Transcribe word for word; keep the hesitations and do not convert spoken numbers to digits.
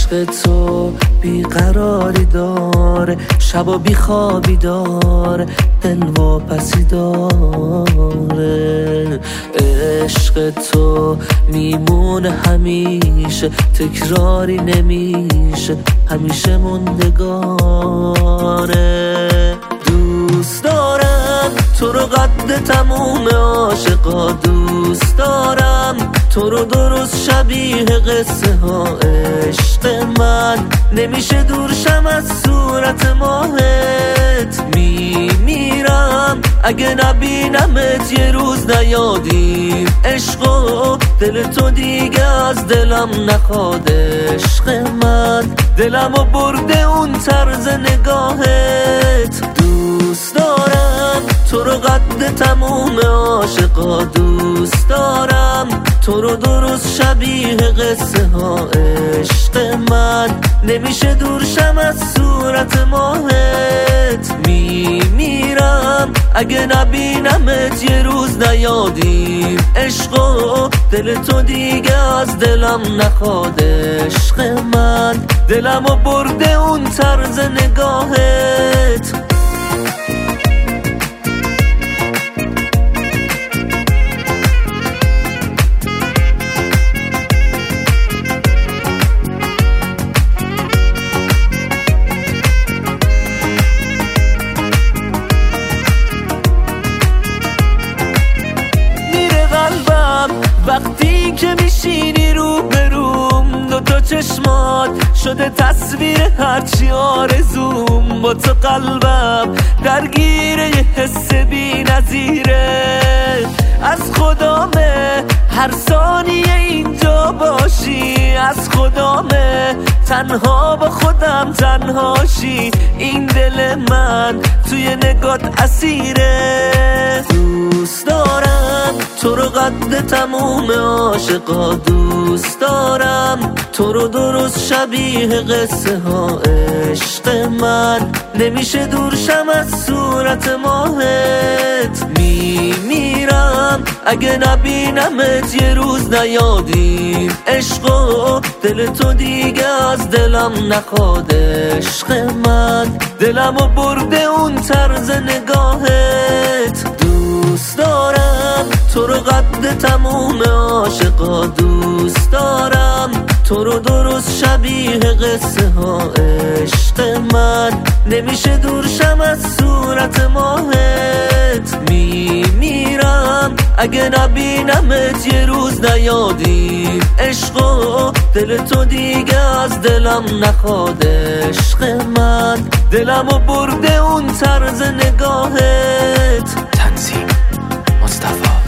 عشق تو بیقراری داره، شب و بیخوابی داره، دل واپسی داره. عشق تو میمونه همیشه، تکراری نمیشه، همیشه موندگاره. دوست دارم تو رو قد تموم عاشقا، دوست دارم تو رو درست شبیه قصه ها. عشق من نمیشه دورشم از صورت ماهت، میمیرم اگه نبینمت یه روز نیادیم. عشقو دل تو دیگه از دلم نخواد. عشق من دلمو برده اون طرز نگاهت. دوست دارم تو رو قد تموم عاشقا، دوست دارم تو رو درست شبیه قصه ها. عشق من نمیشه دورشم از صورت ماهت، میمیرم اگه نبینمت یه روز نیادیم. عشقو دل تو دیگه از دلم نخواد. عشق من دلمو برده اون طرز نگاهت. وقتی که میشینی رو بروم، دوتا چشمات شده تصویر هرچی آرزوم. با تو قلبم درگیره یه حس بی نظیره، از خدامه هر ثانیه اینجا باشی، از خدامه تنها با خودم تنهاشی. این دل من توی نگات اسیره. دوست دارم تو رو قد تموم عاشقا، دوست دارم تو رو درست شبیه قصه ها. عشق من نمیشه دورشم از صورت ماهت، میمیرم اگه نبینمت یه روز نیادیم. عشقو دل تو دیگه از دلم نخواد. عشق من دلمو برده اون طرز نگاهت. دوست دارم تو رو قد تموم عاشقا، دوست دارم تو رو درست شبیه قصه ها. عشق من نمیشه دورشم از صورت ماهت، میمیرم اگه نبینمت یه روز نیادیم. عشقو دل تو دیگه از دلم نخواد. عشق من دلمو برده اون طرز نگاهت. تنظیم مصطفی.